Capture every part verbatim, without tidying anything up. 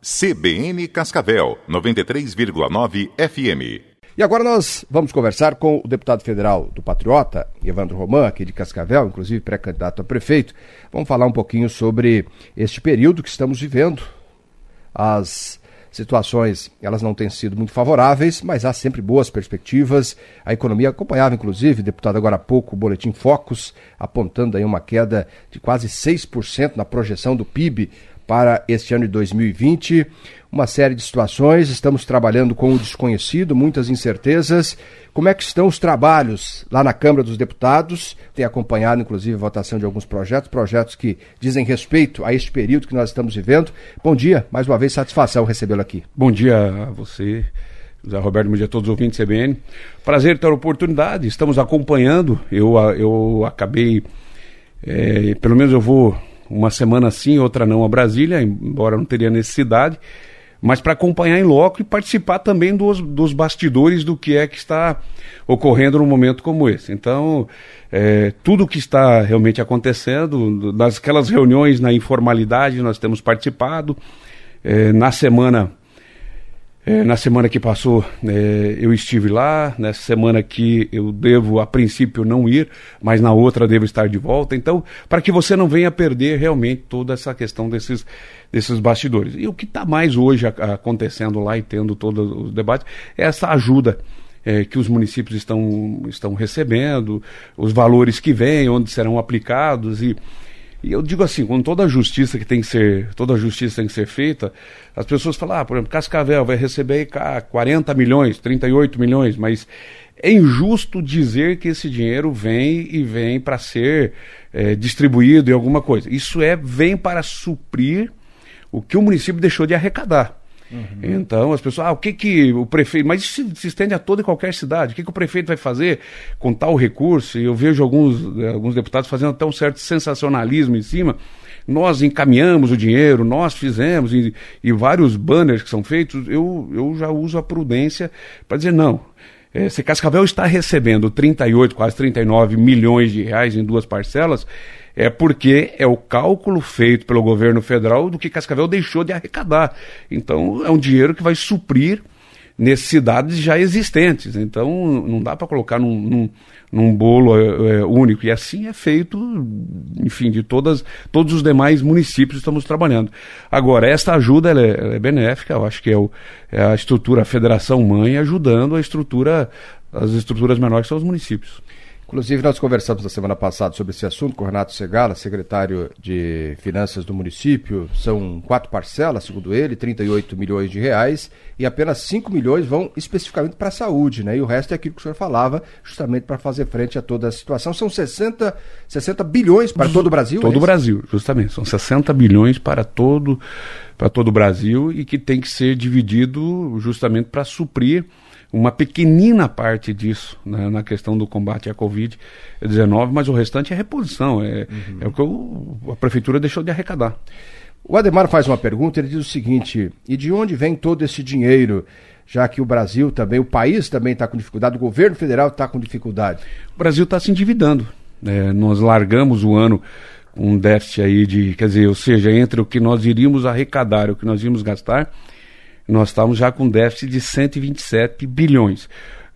C B N Cascavel, noventa e três vírgula nove F M. E agora nós vamos conversar com o deputado federal do Patriota, Evandro Roman, aqui de Cascavel, inclusive pré-candidato a prefeito. Vamos falar um pouquinho sobre este período que estamos vivendo. As situações, elas não têm sido muito favoráveis, mas há sempre boas perspectivas. A economia acompanhava, inclusive, deputado, agora há pouco, o Boletim Focus, apontando aí uma queda de quase seis por cento na projeção do P I B para este ano de dois mil e vinte. Uma série de situações, estamos trabalhando com o desconhecido, muitas incertezas. Como é que estão os trabalhos lá na Câmara dos Deputados? Tem acompanhado, inclusive, a votação de alguns projetos, projetos que dizem respeito a este período que nós estamos vivendo. Bom dia, mais uma vez, satisfação recebê-lo aqui. Bom dia a você, José Roberto, bom dia a todos os ouvintes da C B N. Prazer ter a oportunidade, estamos acompanhando. Eu, eu acabei, é, pelo menos eu vou uma semana sim, outra não a Brasília, embora não teria necessidade, mas para acompanhar em loco e participar também dos, dos bastidores do que é que está ocorrendo num momento como esse. Então, é, tudo o que está realmente acontecendo, das aquelas reuniões na informalidade, nós temos participado. É, na semana é, na semana que passou, é, eu estive lá. Nessa semana aqui eu devo, a princípio, não ir, mas na outra devo estar de volta. Então, para que você não venha perder realmente toda essa questão desses desses bastidores. E o que está mais hoje a, acontecendo lá e tendo todos os debates é essa ajuda é, que os municípios estão, estão recebendo, os valores que vêm, onde serão aplicados. E, e eu digo assim, com toda a justiça que tem que ser, toda a justiça tem que ser feita, as pessoas falam, ah, por exemplo, Cascavel vai receber quarenta milhões, trinta e oito milhões, mas é injusto dizer que esse dinheiro vem e vem para ser é, distribuído em alguma coisa. Isso é, vem para suprir o que o município deixou de arrecadar. Uhum. Então as pessoas, ah, o que que o prefeito, mas isso se, se estende a toda e qualquer cidade, o que que o prefeito vai fazer com tal recurso? E eu vejo alguns, alguns deputados fazendo até um certo sensacionalismo em cima. Nós encaminhamos o dinheiro, nós fizemos, e, e vários banners que são feitos, eu, eu já uso a prudência para dizer não. É, se Cascavel está recebendo trinta e oito, quase trinta e nove milhões de reais em duas parcelas, é porque é o cálculo feito pelo governo federal do que Cascavel deixou de arrecadar. Então, é um dinheiro que vai suprir necessidades já existentes. Então, não dá para colocar num, num, num bolo é, único. E assim é feito, enfim, de todas, todos os demais municípios estamos trabalhando. Agora, essa ajuda ela é, ela é benéfica, eu acho que é, o, é a estrutura, a federação-mãe, ajudando a estrutura, as estruturas menores que são os municípios. Inclusive, nós conversamos na semana passada sobre esse assunto com o Renato Segala, secretário de Finanças do município. São quatro parcelas, segundo ele, trinta e oito milhões de reais, e apenas cinco milhões vão especificamente para a saúde, né? E o resto é aquilo que o senhor falava, justamente para fazer frente a toda a situação. São sessenta bilhões para todo o Brasil? Todo é o Brasil, justamente. São sessenta bilhões para todo, para todo o Brasil, e que tem que ser dividido justamente para suprir uma pequenina parte disso, né, na questão do combate à covid dezenove, mas o restante é reposição, é, uhum. é o que eu, a prefeitura deixou de arrecadar. O Ademar faz uma pergunta, ele diz o seguinte: e de onde vem todo esse dinheiro, já que o Brasil também, o país também está com dificuldade, o governo federal está com dificuldade? O Brasil está se endividando, é, nós largamos o ano com um déficit aí de, quer dizer, ou seja, entre o que nós iríamos arrecadar e o que nós íamos gastar, nós estamos já com déficit de cento e vinte e sete bilhões.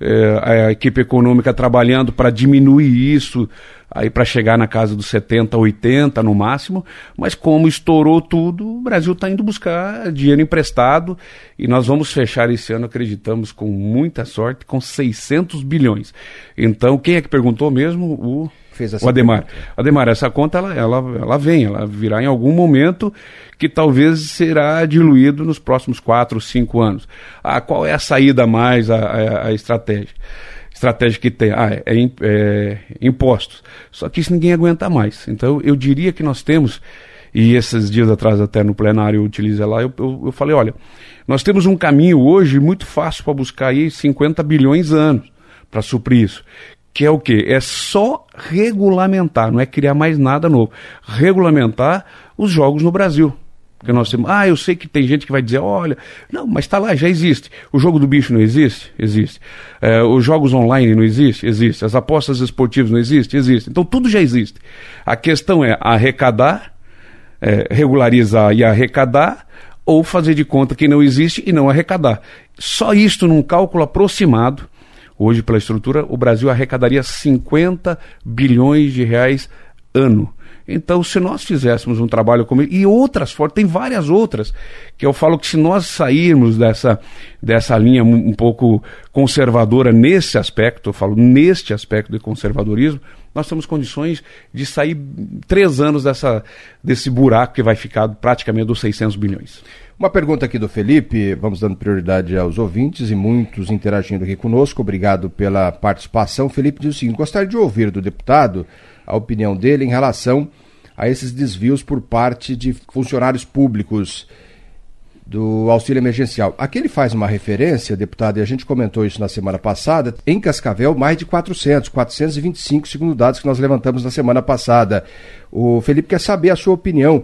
É, a equipe econômica trabalhando para diminuir isso, aí para chegar na casa dos setenta, oitenta no máximo, mas como estourou tudo, o Brasil está indo buscar dinheiro emprestado e nós vamos fechar esse ano, acreditamos, com muita sorte, com seiscentos bilhões. Então, quem é que perguntou mesmo? O... Fez essa o Ademar. Pergunta. Ademar, essa conta ela, ela, ela vem, ela virá em algum momento que talvez será diluído nos próximos quatro, cinco anos. Ah, qual é a saída mais, a, a, a estratégia? Estratégia que tem, ah, é, é, é impostos. Só que isso ninguém aguenta mais. Então eu diria que nós temos, e esses dias atrás até no plenário eu utilizei lá, eu, eu, eu falei, olha, nós temos um caminho hoje muito fácil para buscar aí cinquenta bilhões anos para suprir isso. Que é o quê? É só regulamentar, não é criar mais nada novo. Regulamentar os jogos no Brasil. Porque nós temos, ah, eu sei que tem gente que vai dizer, olha, não, mas está lá, já existe. O jogo do bicho não existe? Existe. É, os jogos online não existe? Existe. As apostas esportivas não existem? Existe. Então tudo já existe. A questão é arrecadar, é, regularizar e arrecadar, ou fazer de conta que não existe e não arrecadar. Só isto num cálculo aproximado, hoje pela estrutura, o Brasil arrecadaria cinquenta bilhões de reais ano. Então, se nós fizéssemos um trabalho como e outras formas, tem várias outras, que eu falo que se nós sairmos dessa, dessa linha um, um pouco conservadora nesse aspecto, eu falo neste aspecto de conservadorismo, nós temos condições de sair três anos dessa, desse buraco que vai ficar praticamente dos seiscentos bilhões. Uma pergunta aqui do Felipe, vamos dando prioridade aos ouvintes e muitos interagindo aqui conosco, obrigado pela participação. O Felipe diz o seguinte: gostaria de ouvir do deputado a opinião dele em relação a esses desvios por parte de funcionários públicos do auxílio emergencial. Aqui ele faz uma referência, deputado, e a gente comentou isso na semana passada, em Cascavel mais de quatrocentos, quatrocentos e vinte e cinco, segundo dados que nós levantamos na semana passada. O Felipe quer saber a sua opinião.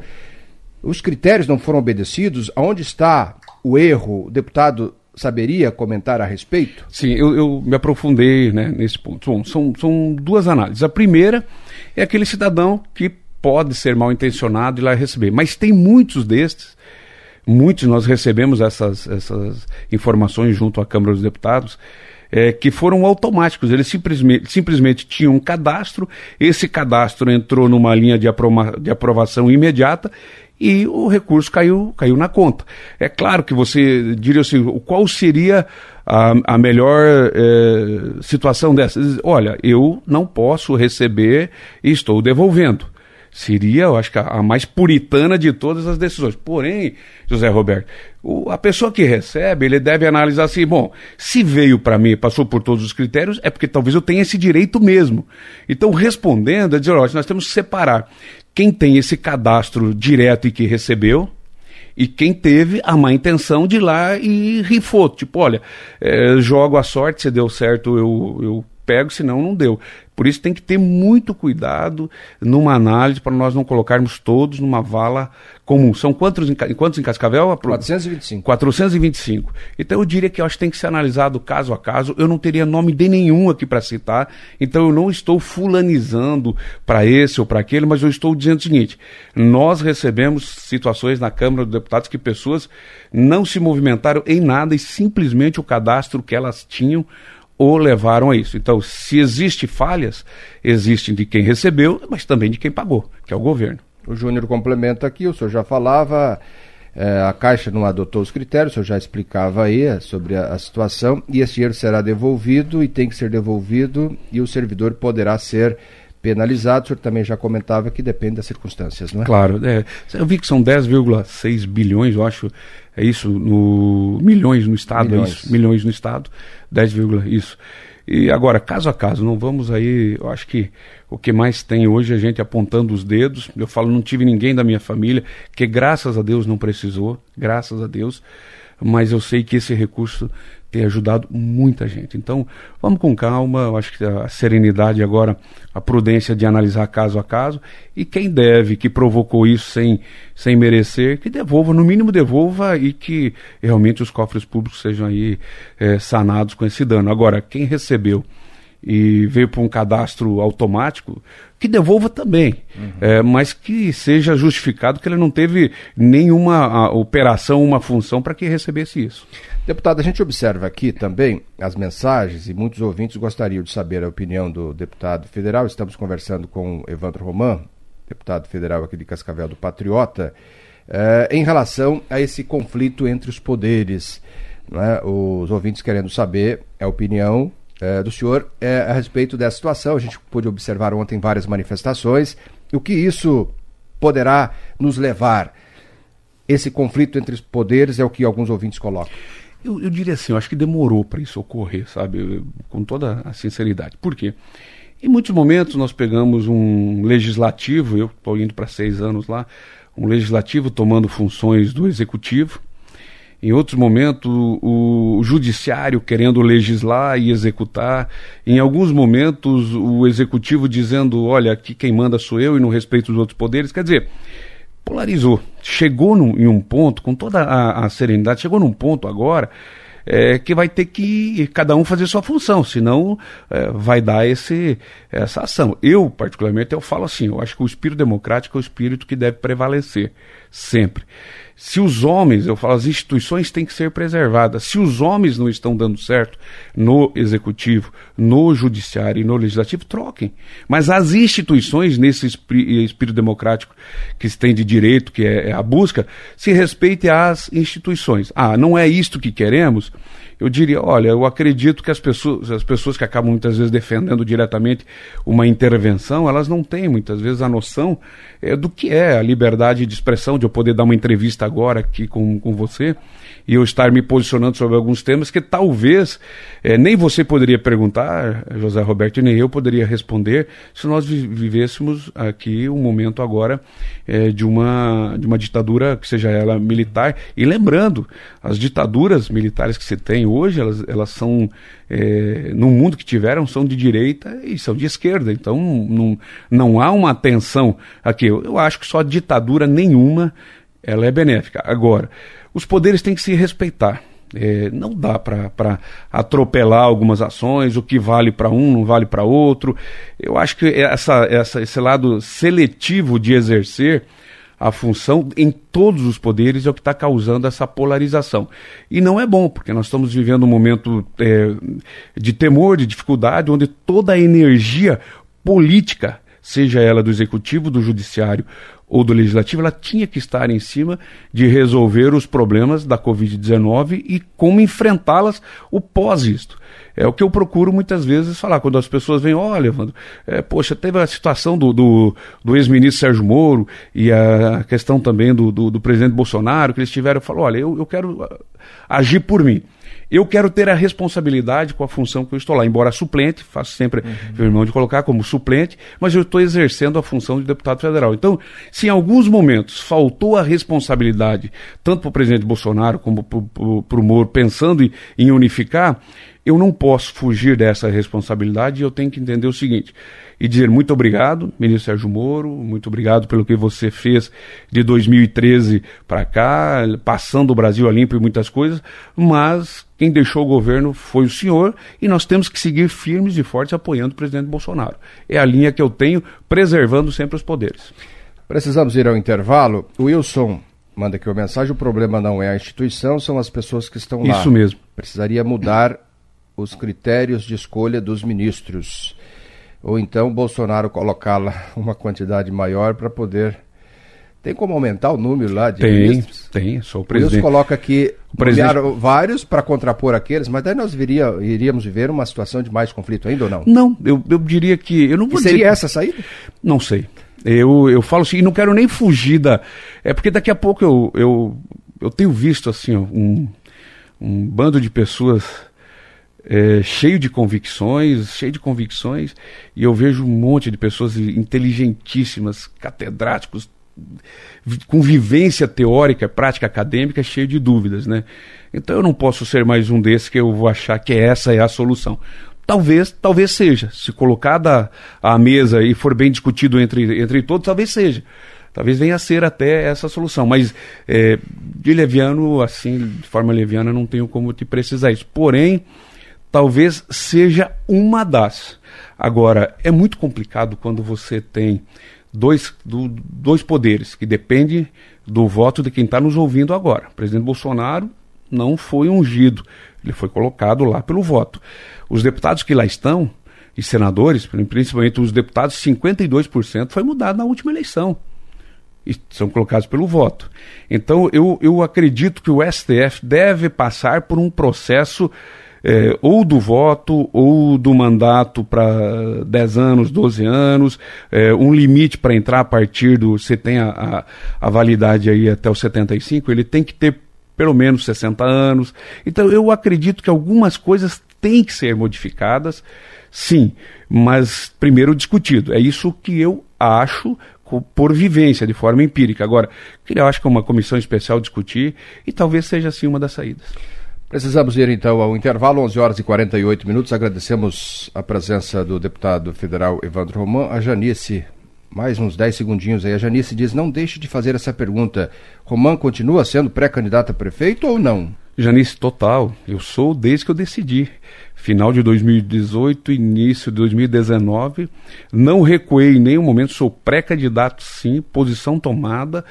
Os critérios não foram obedecidos? Aonde está o erro? O deputado saberia comentar a respeito? Sim, eu, eu me aprofundei, né, nesse ponto. Bom, são, são duas análises. A primeira é aquele cidadão que pode ser mal intencionado e lá receber. Mas tem muitos destes, muitos nós recebemos essas, essas informações junto à Câmara dos Deputados, é, que foram automáticos. Eles simplesmente, simplesmente tinham um cadastro, esse cadastro entrou numa linha de, aprova- de aprovação imediata e o recurso caiu, caiu na conta. É claro que você diria assim, qual seria a, a melhor é, situação dessa? Olha, eu não posso receber e estou devolvendo. Seria, eu acho que a, a mais puritana de todas as decisões. Porém, José Roberto, o, a pessoa que recebe, ele deve analisar assim, bom, se veio para mim, passou por todos os critérios, é porque talvez eu tenha esse direito mesmo. Então, respondendo, é dizer, olha, nós temos que separar quem tem esse cadastro direto e que recebeu, e quem teve a má intenção de ir lá e rifou. Tipo, olha, é, jogo a sorte, se deu certo eu, eu pego, senão não deu. Por isso tem que ter muito cuidado numa análise para nós não colocarmos todos numa vala comum. São quantos em, quantos em Cascavel? quatrocentos e vinte e cinco. quatrocentos e vinte e cinco. Então eu diria que eu acho que tem que ser analisado caso a caso. Eu não teria nome de nenhum aqui para citar, então eu não estou fulanizando para esse ou para aquele, mas eu estou dizendo o seguinte: nós recebemos situações na Câmara dos Deputados que pessoas não se movimentaram em nada e simplesmente o cadastro que elas tinham ou levaram a isso. Então, se existe falhas, existem de quem recebeu, mas também de quem pagou, que é o governo. O Júnior complementa aqui, o senhor já falava, é, a Caixa não adotou os critérios, o senhor já explicava aí é, sobre a, a situação, e esse dinheiro será devolvido e tem que ser devolvido e o servidor poderá ser penalizado. O senhor também já comentava que depende das circunstâncias, não é? Claro, é, eu vi que são dez vírgula seis bilhões, eu acho, é isso, no, milhões no Estado, milhões. É isso, milhões no Estado, dez, isso. E agora, caso a caso, não vamos aí, eu acho que o que mais tem hoje é a gente apontando os dedos. Eu falo, não tive ninguém da minha família, que graças a Deus não precisou, graças a Deus, mas eu sei que esse recurso tem ajudado muita gente. Então, vamos com calma, eu acho que a serenidade agora, a prudência de analisar caso a caso, e quem deve, que provocou isso sem, sem merecer, que devolva, no mínimo devolva, e que realmente os cofres públicos sejam aí é, sanados com esse dano. Agora, quem recebeu e veio para um cadastro automático, que devolva também, uhum. é, mas que seja justificado que ele não teve nenhuma operação, uma função para que recebesse isso. Deputado, a gente observa aqui também as mensagens e muitos ouvintes gostariam de saber a opinião do deputado federal. Estamos conversando com Evandro Roman, deputado federal aqui de Cascavel do Patriota, eh, em relação a esse conflito entre os poderes. Né? Os ouvintes querendo saber a opinião eh, do senhor eh, a respeito dessa situação. A gente pôde observar ontem várias manifestações. O que isso poderá nos levar? Esse conflito entre os poderes é o que alguns ouvintes colocam. Eu, eu diria assim, eu acho que demorou para isso ocorrer, sabe, eu, com toda a sinceridade. Por quê? Em muitos momentos nós pegamos um legislativo, eu estou indo para seis anos lá, um legislativo tomando funções do executivo. Em outros momentos o, o judiciário querendo legislar e executar. Em alguns momentos o executivo dizendo, olha, aqui quem manda sou eu e não respeito os outros poderes. Quer dizer, polarizou, chegou num, em um ponto, com toda a, a serenidade, chegou num ponto agora é, que vai ter que cada um fazer sua função, senão é, vai dar esse, essa ação. Eu, particularmente, eu falo assim, eu acho que o espírito democrático é o espírito que deve prevalecer, sempre. Se os homens, eu falo, as instituições têm que ser preservadas. Se os homens não estão dando certo no executivo, no judiciário e no legislativo, troquem. Mas as instituições, nesse espírito democrático que se tem de direito, que é a busca, se respeite às instituições. Ah, não é isto que queremos? Eu diria, olha, eu acredito que as pessoas, as pessoas que acabam muitas vezes defendendo diretamente uma intervenção, elas não têm muitas vezes a noção é, do que é a liberdade de expressão, de eu poder dar uma entrevista agora aqui com, com você e eu estar me posicionando sobre alguns temas que talvez é, nem você poderia perguntar, José Roberto, e nem eu poderia responder se nós vi- vivêssemos aqui um momento agora é, de, uma, de uma ditadura que seja ela militar. E lembrando, as ditaduras militares que se tem hoje, elas, elas são, é, no mundo que tiveram, são de direita e são de esquerda. Então não, não há uma tensão aqui. Eu, eu acho que só ditadura nenhuma ela é benéfica. Agora, os poderes têm que se respeitar. É, não dá para atropelar algumas ações, o que vale para um não vale para outro. Eu acho que essa, essa, esse lado seletivo de exercer a função em todos os poderes é o que está causando essa polarização. E não é bom, porque nós estamos vivendo um momento é, de temor, de dificuldade, onde toda a energia política, seja ela do executivo, do judiciário ou do legislativo, ela tinha que estar em cima de resolver os problemas da covid dezenove e como enfrentá-las o pós isto. É o que eu procuro muitas vezes falar, quando as pessoas vêm, olha, Evandro, é, poxa, teve a situação do, do, do ex-ministro Sérgio Moro e a questão também do, do, do presidente Bolsonaro, que eles tiveram, eu falo, olha, eu, eu quero agir por mim. Eu quero ter a responsabilidade com a função que eu estou lá, embora suplente, faço sempre uhum. o irmão de colocar como suplente, mas eu estou exercendo a função de deputado federal. Então, se em alguns momentos faltou a responsabilidade, tanto para o presidente Bolsonaro como para o Moro, pensando em, em unificar, eu não posso fugir dessa responsabilidade e eu tenho que entender o seguinte, e dizer muito obrigado, ministro Sérgio Moro, muito obrigado pelo que você fez de dois mil e treze para cá, passando o Brasil a limpo e muitas coisas, mas quem deixou o governo foi o senhor e nós temos que seguir firmes e fortes apoiando o presidente Bolsonaro. É a linha que eu tenho, preservando sempre os poderes. Precisamos ir ao intervalo. O Wilson manda aqui uma mensagem, o problema não é a instituição, são as pessoas que estão lá. Isso mesmo. Precisaria mudar os critérios de escolha dos ministros. Ou então Bolsonaro colocá-la uma quantidade maior para poder... Tem como aumentar o número lá de tem, ministros? Tem, sou o O presidente. Wilson coloca aqui presidente... vários para contrapor aqueles, mas daí nós viria, iríamos viver uma situação de mais conflito ainda ou não? Não, eu, eu diria que... Eu não vou e seria dizer... essa a saída? Não sei. Eu, eu falo assim, e não quero nem fugir da... É porque daqui a pouco eu, eu, eu tenho visto assim, ó, um, um bando de pessoas... É, cheio de convicções, cheio de convicções, e eu vejo um monte de pessoas inteligentíssimas, catedráticos, com vivência teórica, prática acadêmica, cheio de dúvidas, né? Então eu não posso ser mais um desses que eu vou achar que essa é a solução. Talvez, talvez seja, se colocada à mesa e for bem discutido entre, entre todos, talvez seja. Talvez venha a ser até essa solução, mas é, de leviano, assim, de forma leviana, não tenho como te precisar isso. Porém, talvez seja uma das. Agora, é muito complicado quando você tem dois, do, dois poderes que dependem do voto de quem está nos ouvindo agora. O presidente Bolsonaro não foi ungido, ele foi colocado lá pelo voto. Os deputados que lá estão, e senadores, principalmente os deputados, cinquenta e dois por cento foi mudado na última eleição. E são colocados pelo voto. Então, eu, eu acredito que o S T F deve passar por um processo... É, ou do voto, ou do mandato para dez anos, doze anos, é, um limite para entrar a partir do... Você tem a, a, a validade aí até os setenta e cinco, ele tem que ter pelo menos sessenta anos. Então eu acredito que algumas coisas têm que ser modificadas, sim, mas primeiro discutido. É isso que eu acho por vivência, de forma empírica. Agora, eu acho que é uma comissão especial discutir e talvez seja assim uma das saídas. Precisamos ir então ao intervalo, onze horas e quarenta e oito minutos. Agradecemos a presença do deputado federal Evandro Roman. A Janice, mais uns dez segundinhos aí. A Janice diz, não deixe de fazer essa pergunta. Roman continua sendo pré-candidato a prefeito ou não? Janice, total. Eu sou desde que eu decidi. Final de dois mil e dezoito, início de dois mil e dezenove. Não recuei em nenhum momento, sou pré-candidato sim, posição tomada.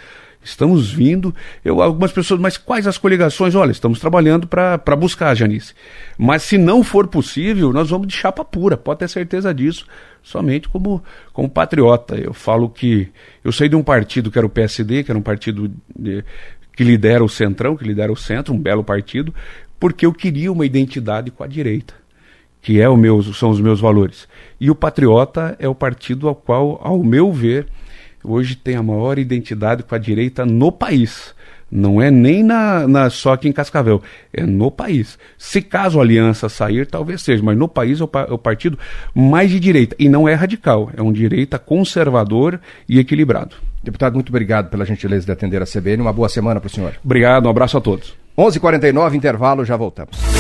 Estamos vindo, eu, algumas pessoas, mas quais as coligações? Olha, estamos trabalhando para buscar, Janice. Mas se não for possível, nós vamos de chapa pura, pode ter certeza disso, somente como, como patriota. Eu falo que eu saí de um partido que era o P S D, que era um partido de, que lidera o Centrão, que lidera o Centro, um belo partido, porque eu queria uma identidade com a direita, que é o meu, são os meus valores. E o Patriota é o partido ao qual, ao meu ver, hoje tem a maior identidade com a direita no país. Não é nem na, na, só aqui em Cascavel, é no país. Se caso a aliança sair, talvez seja, mas no país é o, é o partido mais de direita. E não é radical, é um direita conservador e equilibrado. Deputado, muito obrigado pela gentileza de atender a C B N. Uma boa semana para o senhor. Obrigado, um abraço a todos. onze e quarenta e nove, intervalo, já voltamos.